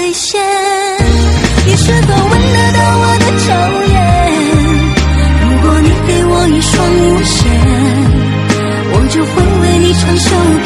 危险。你是否闻得到我的抽烟？如果你给我一双无限，我就会为你承受